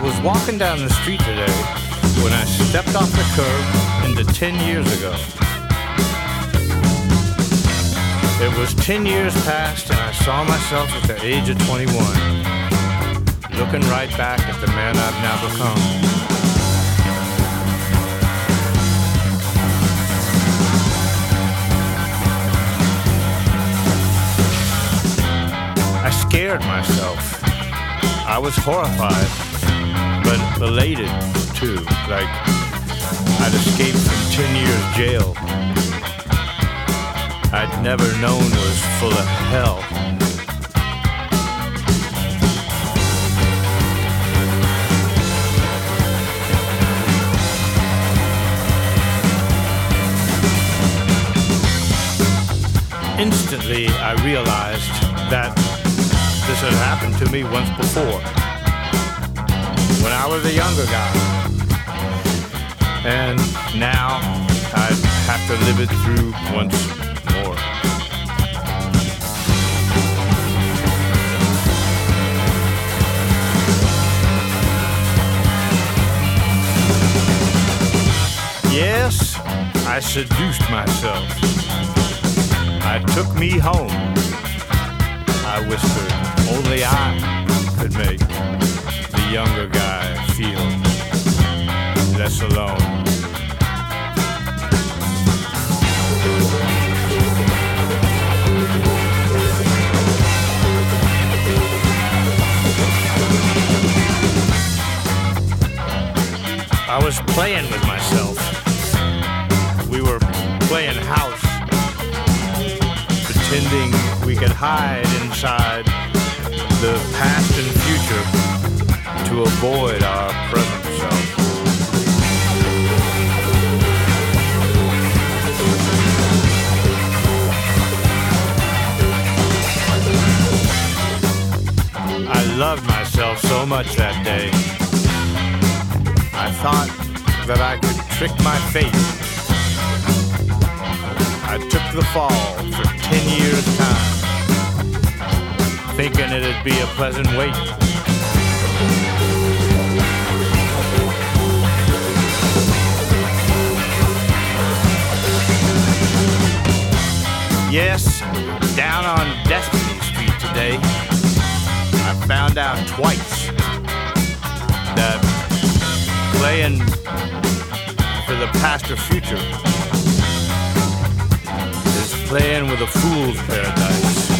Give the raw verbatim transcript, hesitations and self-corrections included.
was walking down the street today when I stepped off the curb into ten years ago. It was ten years past and I saw myself at the age of twenty-one, looking right back at the man I've now become. I scared myself. I was horrified, but elated too, like I'd escaped from ten years jail I'd never known was full of hell. Instantly, I realized that this had happened to me once before, when I was a younger guy. And now I'd have to live it through once more. Yes, I seduced myself. I took me home. I whispered, only I could make the younger guy feel less alone. I was playing with myself. We were playing house, pretending we could hide inside the past and future to avoid our present self. I loved myself so much that day. I thought that I could trick my fate. I took the fall for ten years' time, thinking it'd be a pleasant wait. Yes, down on Destiny Street today, I found out twice that playing for the past or future is playing with a fool's paradise.